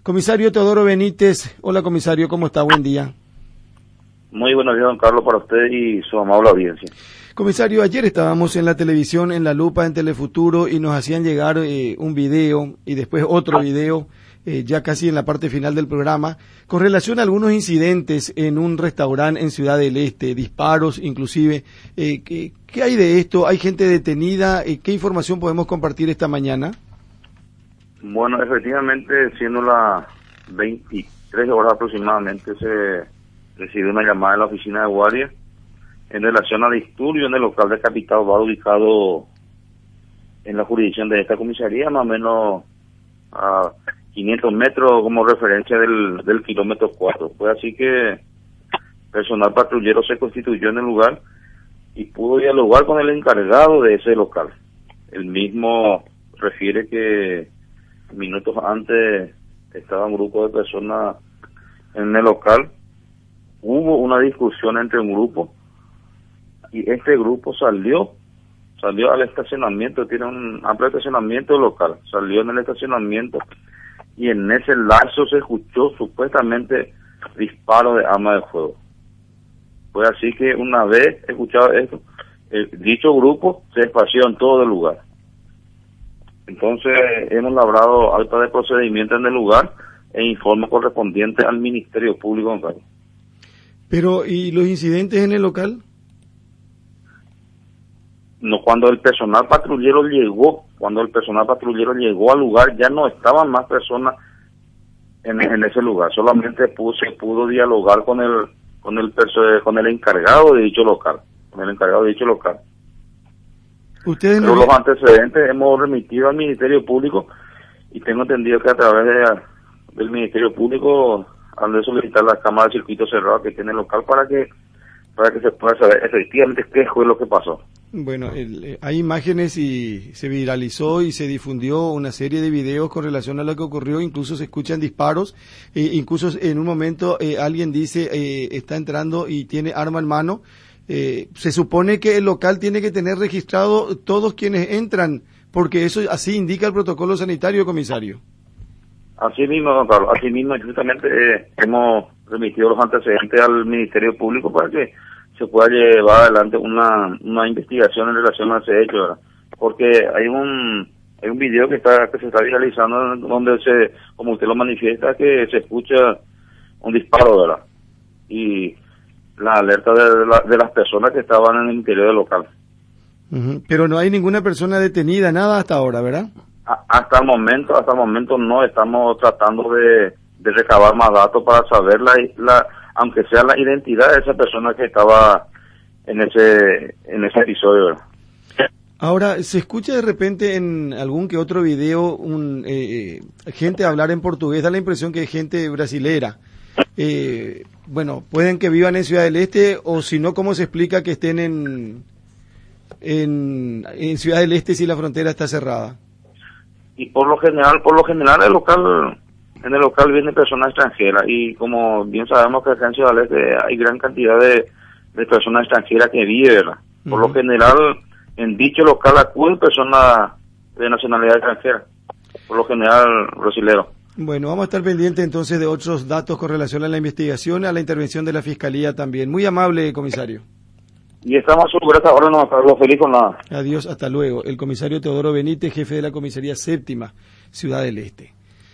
Comisario Teodoro Benítez, hola comisario, ¿cómo está? Buen día. Muy buenos días, don Carlos, para usted y su amable audiencia. Comisario, ayer estábamos en la televisión, en La Lupa, en Telefuturo, y nos hacían llegar un video y después otro video, ya casi en la parte final del programa, con relación a algunos incidentes en un restaurante en Ciudad del Este, disparos inclusive. ¿Qué hay de esto? ¿Hay gente detenida? ¿Qué información podemos compartir esta mañana? Bueno, efectivamente, siendo las 23 horas aproximadamente, se recibió una llamada en la oficina de guardia en relación a disturbio en el local de Capital Bar ubicado en la jurisdicción de esta comisaría, más o menos a 500 metros como referencia del kilómetro 4. Fue así que personal patrullero se constituyó en el lugar y pudo dialogar con el encargado de ese local. El mismo refiere que minutos antes estaba un grupo de personas en el local, hubo una discusión entre un grupo y este grupo salió al estacionamiento, tiene un amplio estacionamiento local, salió en el estacionamiento y en ese lapso se escuchó supuestamente disparo de arma de fuego. Fue así que una vez escuchado esto, dicho grupo se esparció en todo el lugar. Entonces hemos labrado acta de procedimiento en el lugar e informe correspondiente al Ministerio Público. Pero, ¿y los incidentes en el local? No, cuando el personal patrullero llegó al lugar, ya no estaban más personas en ese lugar, solamente se pudo dialogar con el encargado de dicho local, Ustedes Pero los antecedentes hemos remitido al Ministerio Público y tengo entendido que a través del Ministerio Público han de solicitar la cámara de circuito cerrado que tiene el local para que se pueda saber efectivamente qué fue lo que pasó. Bueno, hay imágenes y se viralizó y se difundió una serie de videos con relación a lo que ocurrió, incluso se escuchan disparos, incluso en un momento alguien dice está entrando y tiene arma en mano. Se supone que el local tiene que tener registrado todos quienes entran, porque eso así indica el protocolo sanitario, comisario. Así mismo, don Carlos, así mismo justamente hemos remitido los antecedentes al Ministerio Público para que se pueda llevar adelante una investigación en relación a ese hecho, ¿verdad? Porque hay un video que se está viralizando donde como usted lo manifiesta, que se escucha un disparo, ¿verdad? Y la alerta de las personas que estaban en el interior del local. Pero no hay ninguna persona detenida, nada hasta ahora, ¿verdad? Hasta el momento no estamos tratando de recabar más datos para saber aunque sea la identidad de esa persona que estaba en ese episodio, ¿verdad? Ahora, se escucha de repente en algún que otro video gente hablar en portugués, da la impresión que es gente brasilera. Bueno, pueden que vivan en Ciudad del Este, o si no, ¿cómo se explica que estén en Ciudad del Este si la frontera está cerrada? Y por lo general en el local vienen personas extranjeras, y como bien sabemos que acá en Ciudad del Este hay gran cantidad de personas extranjeras que viven, ¿verdad? Por lo general, en dicho local acuden personas de nacionalidad extranjera, por lo general brasilero. Bueno, vamos a estar pendientes entonces de otros datos con relación a la investigación, a la intervención de la Fiscalía también. Muy amable, comisario. Y estamos seguros ahora, no, Carlos, feliz con nada. Adiós, hasta luego. El comisario Teodoro Benítez, jefe de la Comisaría Séptima, Ciudad del Este.